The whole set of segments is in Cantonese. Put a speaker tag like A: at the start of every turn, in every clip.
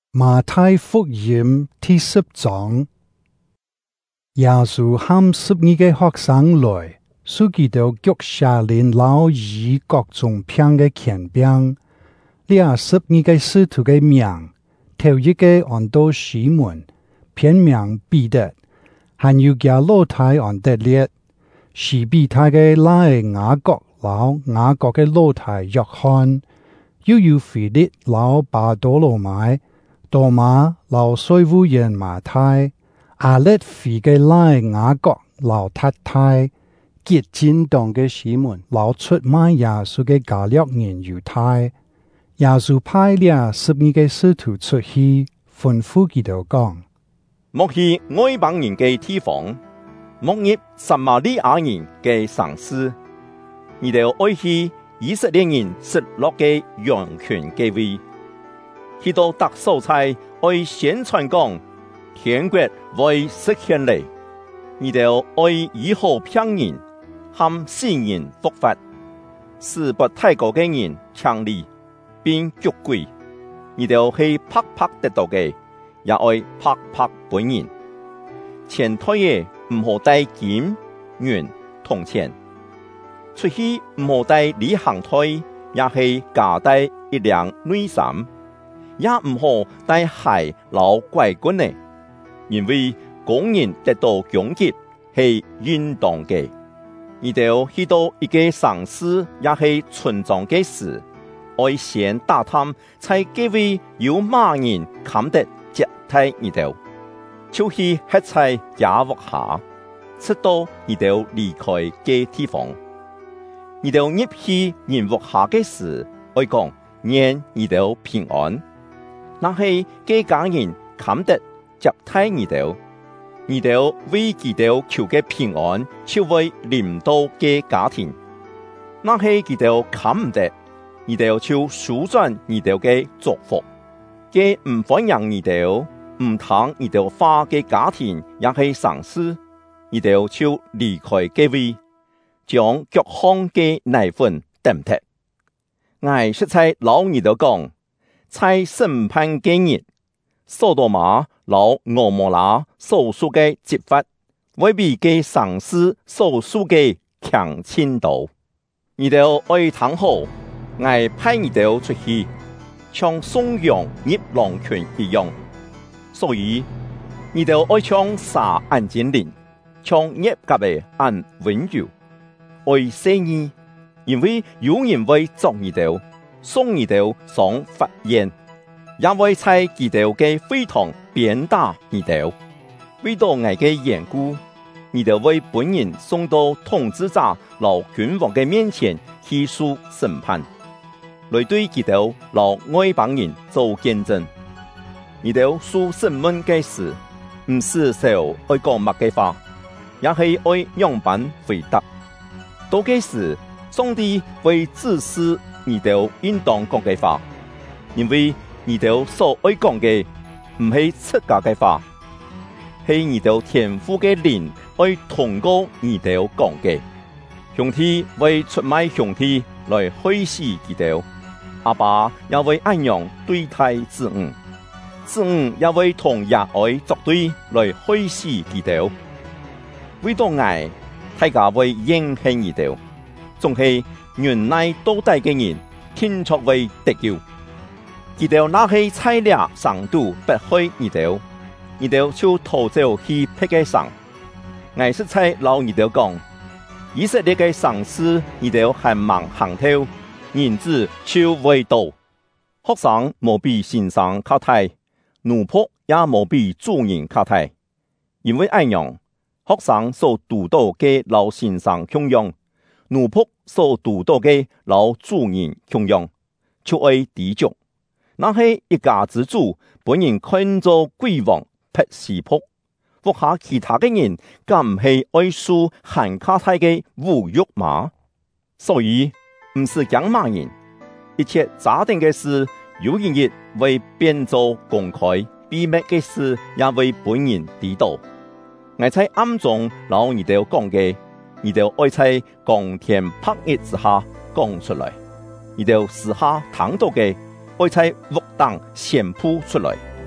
A: 馬太福音第10章，耶穌喊12個學生來，使佢哋腳下領老以各種病嘅權柄。呢12個使徒嘅名，頭一個按到西門，片名彼得，還有加老大安德烈，西庇太嘅拉雅各，老雅各嘅老大約翰，又有腓力老巴多羅買。多馬老稅務員馬太，亞勒腓嘅拉雅各老太太，結金當嘅西門老出賣耶穌嘅加略人猶太。耶穌派了12個使徒出去，吩咐佢哋講：
B: 莫去外邦人嘅地方，莫入撒瑪利亞人嘅城市，你哋愛去以色列人失落嘅羊群嘅位。去到特所在，愛宣傳講天國會實現嚟。你哋愛醫好病人，喊死人復活，使不太高嘅人強力，並捉鬼。你哋係拍拍得到嘅，也愛拍拍本人。錢袋嘅唔好帶金銀銅錢，出去唔好帶旅行袋，也係夾帶一兩內衫。也唔好帶鞋老拐棍呢，因為工人得到供給係應當嘅。你哋去到一個城市，也係村莊嘅事，愛先打探，在幾位有馬人砍得接替你哋，就去吃菜家屋下，直到你哋離開嘅地方。你哋入去人屋下嘅事，愛講願你哋平安。那係幾家人砍得接替你哋為佢哋求嘅平安，就會臨到嘅家庭。那係佢哋砍唔得，你哋就扭轉你哋嘅祝福。嘅唔歡迎你哋，唔聽你哋話嘅家庭，也係喪事，你哋就離開嘅位，將各項嘅奶粉得唔得？我實在老你哋講。在審判嘅日，索多瑪老蛾摩拉所受嘅責罰，會比嘅喪事所受嘅強千度。你哋愛聽好，我派你哋出去，像送羊入狼群一樣。所以你哋愛像沙按精靈，像齧甲嘅按溫柔，愛惜你，因為有人會捉你哋。送你哋上法院，也會在佢哋嘅會堂鞭打你哋。為到我嘅緣故，你哋會本人送到統治者老君王嘅面前去受審判，來對佢哋老外邦人做見證。你哋受審問嘅事，唔是受愛講乜嘅話，也係愛樣板回答。到嘅時，上帝會指示你哋應當講嘅話，因為你哋所愛講嘅唔係自家嘅話，係你哋天父嘅靈愛通過你哋講嘅。上帝會出賣上帝來害死佢哋，阿爸也會按樣對待子女，子女也會同野愛作對來害死佢哋。為到愛，大家會應恨你哋，仲係原來到底嘅人，天作為得救。佢哋那些菜料上度不開你哋就逃走去別嘅省。我實在老你哋講，以色列嘅城市你哋還忙行頭，人子就會到。學生無比先生較大，奴僕也無比主人較大，因為按樣，學生所讀到嘅老先生窮用，奴僕所讀到嘅老主人窮用，就愛抵觸。那係一家之主，本人看做貴王不是僕，服下其他嘅人，敢唔係愛受限卡太嘅侮辱嗎？所以唔是講罵人，一切假定嘅事，有人亦為變做公開，秘密嘅事也為本人知道。我在暗中老你哋講嘅，你哋愛在光天白日之下講出來，你哋私下聽到嘅，愛在屋當宣佈出來。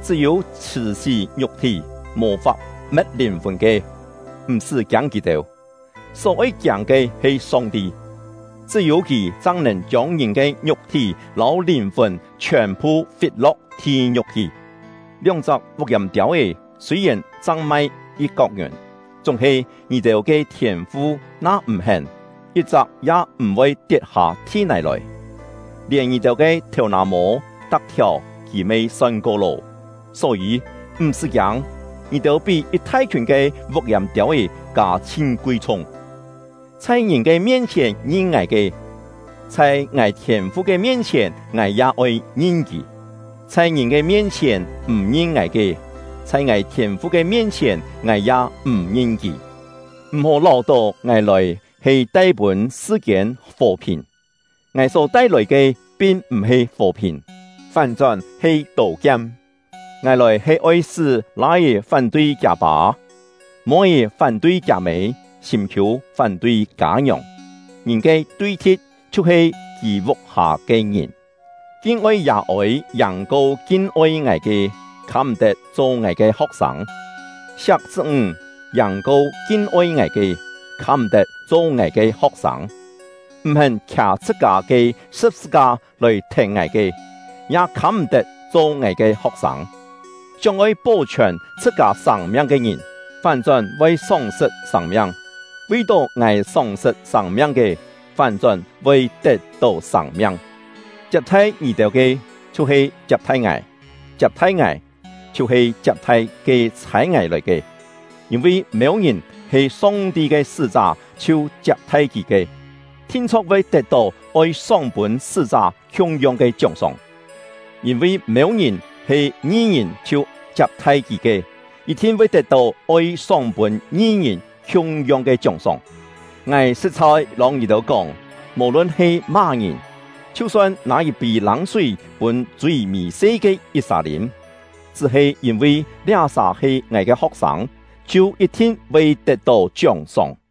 B: 只有持死肉體，無法滅靈魂嘅，唔是講佢哋。所謂講嘅係上帝，只有佢才能將人嘅肉體、老靈魂全部fit落天獄去。兩隻福音條嘅雖然爭賣一角元，總係你哋嘅天賦那唔行，一隻也唔會跌下天內來。連你哋嘅頭那毛得條，佢未算過路，所以唔是講你哋比一大群嘅福音條嘅加千貴重。在人嘅面前認愛嘅，在愛天父嘅面前愛也愛認佢；在人嘅面前唔認愛嘅，在愛天父嘅面前愛也唔認佢。唔好老到愛來係帶本世間和平，愛所帶來嘅並唔係和平，反轉係刀劍。愛來係愛使哪嘢反對家爸，乜嘢反對家妹，尋求反對家娘。人嘅對敵就係記錄下嘅人，敬愛也愛人高敬愛愛嘅，看唔得做愛嘅學生。錫子人高敬愛愛嘅，看唔得做愛嘅學生。唔肯騎自家嘅十字架來聽愛嘅，也看唔得做愛嘅學生。將愛保全自家生命嘅人，反轉為喪失生命；為到愛喪失生命嘅，反轉為得到生命。接替二條嘅就係接替愛，接替愛就係接替嘅採愛來嘅。因為冇人係上帝嘅使者，就接替佢嘅，天錯會得到愛上本使者享用嘅獎賞。因為冇人係義人，就接替佢嘅，一天會得到愛上本義人享用嘅獎賞。愛實在讓你哋講，無論係乜人，就算那一杯冷水本最微細嘅一沙啉，只係因為兩沙係愛嘅學生，就一天會得到獎賞。